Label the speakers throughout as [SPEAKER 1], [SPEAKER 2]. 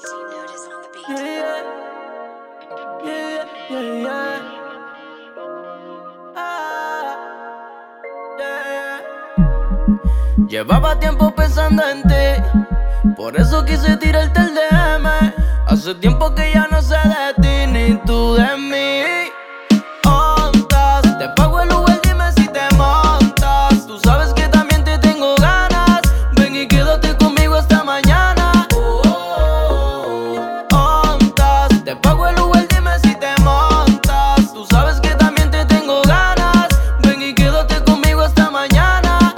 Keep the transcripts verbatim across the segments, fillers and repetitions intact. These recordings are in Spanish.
[SPEAKER 1] Yeah, yeah, yeah, yeah. Ah, yeah. Llevaba tiempo pensando en ti, por eso quise tirarte el D M. Hace tiempo que ya no sé de ti ni tú de mí. Ondas, te pago el Uber, dime si te montas. Tú sabes que también te tengo ganas. Ven y quédate conmigo esta mañana. Ondas, te pago el Uber, dime si te montas. Tú sabes que también te tengo ganas. Ven y quédate conmigo esta mañana.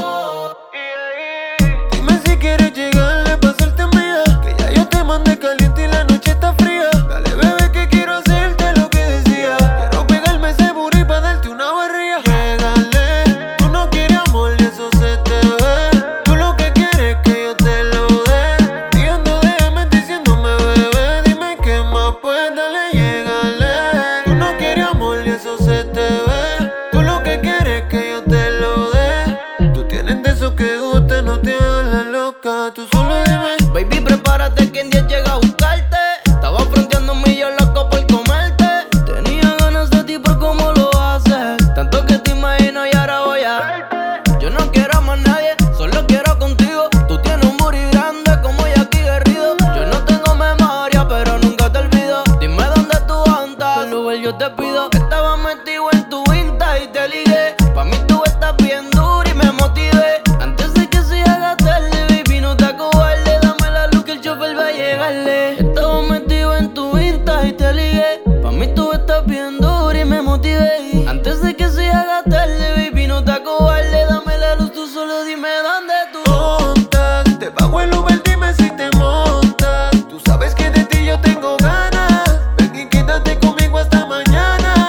[SPEAKER 2] Dime si quieres llegarle pa' hacerte mía, que ya yo te mandé caliente y la noche está fría. Dale bebé que quiero hacerte lo que decía. Quiero pegarme ese booty pa' darte una barriga. Llégale, tú no quieres amor y eso se te ve. Tú lo que quieres es que yo te lo dé. Diciendo déjame, diciéndome bebé. Dime qué más pues, dale, llégale. Tú no quieres amor y eso se te ve. Tú lo que quieres es que yo te lo dé. Tú tienes de eso que gusta, no te hagas la loca. Tú solo dime.
[SPEAKER 1] Baby, prepárate que en diez llega a buscarte. Estaba fronteando un millón loco por comerte. Tenía ganas de ti por cómo lo haces. Tanto que te imagino y ahora voy a verte. Yo no quiero a más nadie, solo quiero contigo. Tú tienes un booty grande como Jackie Guerrido. Yo no tengo memoria, pero nunca te olvido. Dime dónde tú andas, el Uber yo te pido. Estaba metido en tu Insta y te ligué. Pa' mí tú estás bien dura y me motivé. Antes de que se haga tarde, baby, no te acobardes. Dame la luz que el chofer va a llegarle. Estaba metido en tu Insta y te ligué. Pa' mí tú estás bien dura y me motivé. Antes de que se haga tarde, baby, no te acobardes. Dame la luz, tú solo dime dónde tú.
[SPEAKER 2] Montas, te pago el Uber, dime si te montas. Tú sabes que de ti yo tengo ganas. Ven y quédate conmigo hasta mañana.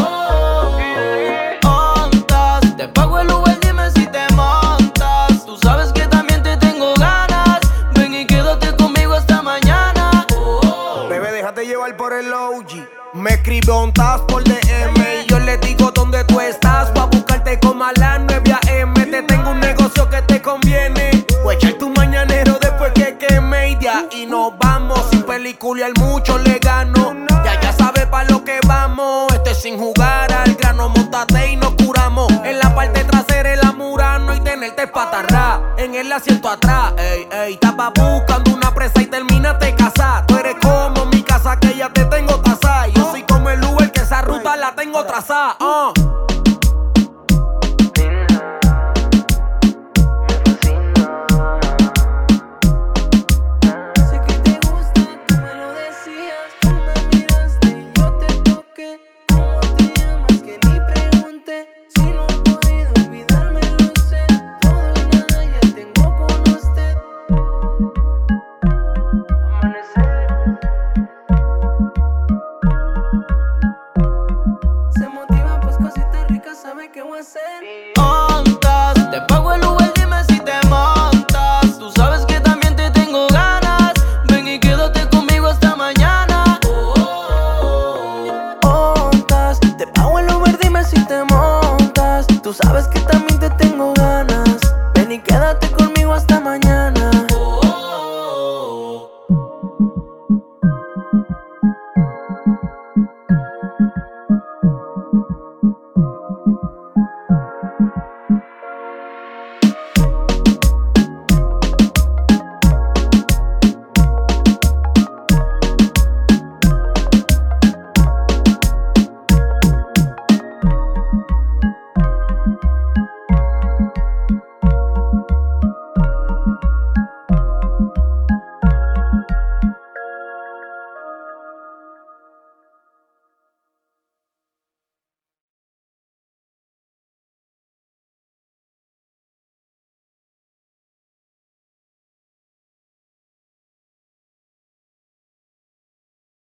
[SPEAKER 1] Ondas, te pago el Uber, dime si te montas. Tú sabes que también te tengo ganas. Ven y quédate conmigo hasta mañana.
[SPEAKER 3] Bebé, déjate llevar por el O G. Me escribe ontas por D M y yo le digo dónde tú estás. Pa' buscarte como a las nueve a eme. Te tengo un negocio que te conviene. Voy a echar tu mañanero después que queme. Y de ahí nos vamos. Sin peliculear mucho le gano. Ya ya sabes pa' lo que vamos. Esto es sin jugar al grano. Montate y nos curamos. En la parte trasera el amurano y tenerte patarrá. En el asiento atrás, ey, ey. Estaba buscando una presa y terminaste casada. Tú eres como mi casa que ya te tengo tasada. Yo soy como el Uber que esa ruta la tengo trazada. Uh.